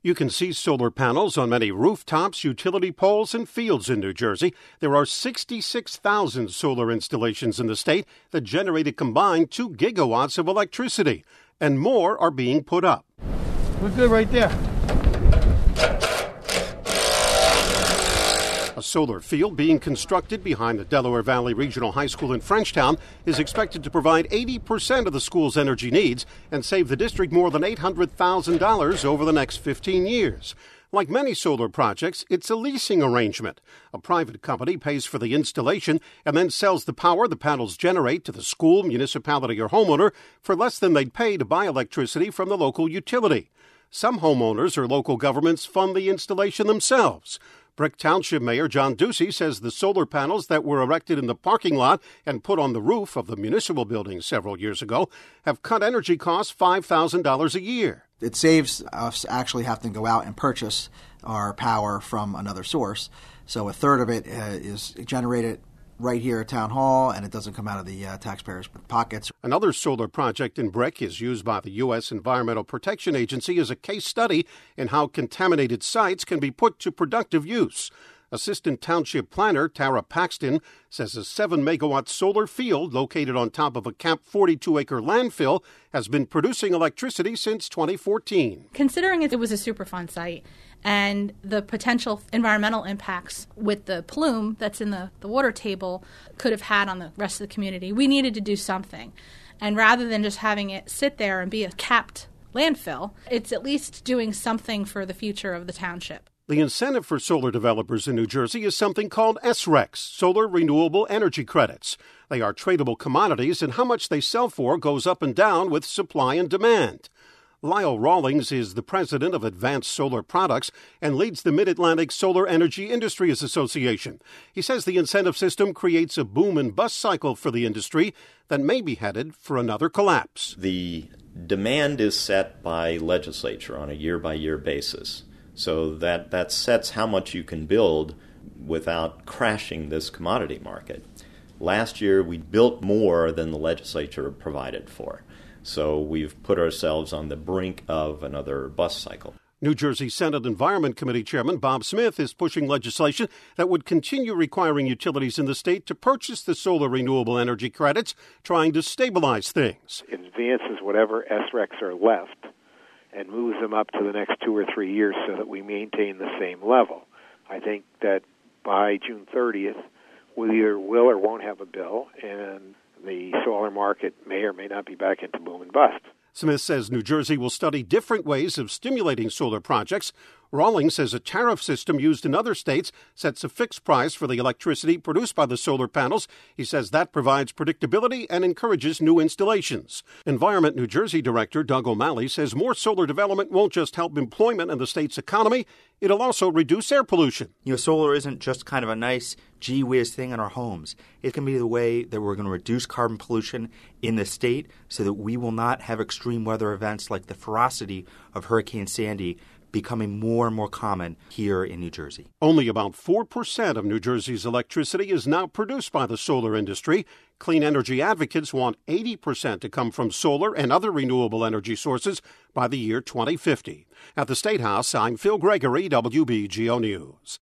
You can see solar panels on many rooftops, utility poles, and fields in New Jersey. There are 66,000 solar installations in the state that generate a combined 2 gigawatts of electricity, and more are being put up. We're good right there. A solar field being constructed behind the Delaware Valley Regional High School in Frenchtown is expected to provide 80% of the school's energy needs and save the district more than $800,000 over the next 15 years. Like many solar projects, it's a leasing arrangement. A private company pays for the installation and then sells the power the panels generate to the school, municipality, or homeowner for less than they'd pay to buy electricity from the local utility. Some homeowners or local governments fund the installation themselves. Brick Township Mayor John Ducey says the solar panels that were erected in the parking lot and put on the roof of the municipal building several years ago have cut energy costs $5,000 a year. It saves us actually having to go out and purchase our power from another source. So a third of it is generated right here at Town Hall, and it doesn't come out of the taxpayers' pockets. Another solar project in Brick is used by the U.S. Environmental Protection Agency as a case study in how contaminated sites can be put to productive use. Assistant Township Planner Tara Paxton says a 7-megawatt solar field located on top of a capped 42-acre landfill has been producing electricity since 2014. Considering it was a Superfund site and the potential environmental impacts with the plume that's in the water table could have had on the rest of the community, we needed to do something. And rather than just having it sit there and be a capped landfill, it's at least doing something for the future of the township. The incentive for solar developers in New Jersey is something called SRECs, Solar Renewable Energy Credits. They are tradable commodities, and how much they sell for goes up and down with supply and demand. Lyle Rawlings is the president of Advanced Solar Products and leads the Mid-Atlantic Solar Energy Industries Association. He says the incentive system creates a boom and bust cycle for the industry that may be headed for another collapse. The demand is set by legislature on a year-by-year basis. So that sets how much you can build without crashing this commodity market. Last year, we built more than the legislature provided for. So we've put ourselves on the brink of another bust cycle. New Jersey Senate Environment Committee Chairman Bob Smith is pushing legislation that would continue requiring utilities in the state to purchase the solar renewable energy credits, trying to stabilize things. It advances whatever SRECs are left and moves them up to the next 2 or 3 years so that we maintain the same level. I think that by June 30th, we either will or won't have a bill, and the solar market may or may not be back into boom and bust. Smith says New Jersey will study different ways of stimulating solar projects. Rawlings says a tariff system used in other states sets a fixed price for the electricity produced by the solar panels. He says that provides predictability and encourages new installations. Environment New Jersey Director Doug O'Malley says more solar development won't just help employment in the state's economy, it'll also reduce air pollution. Solar isn't just kind of a nice gee whiz thing in our homes. It can be the way that we're going to reduce carbon pollution in the state so that we will not have extreme weather events like the ferocity of Hurricane Sandy becoming more and more common here in New Jersey. Only about 4% of New Jersey's electricity is now produced by the solar industry. Clean energy advocates want 80% to come from solar and other renewable energy sources by the year 2050. At the State House, I'm Phil Gregory, WBGO News.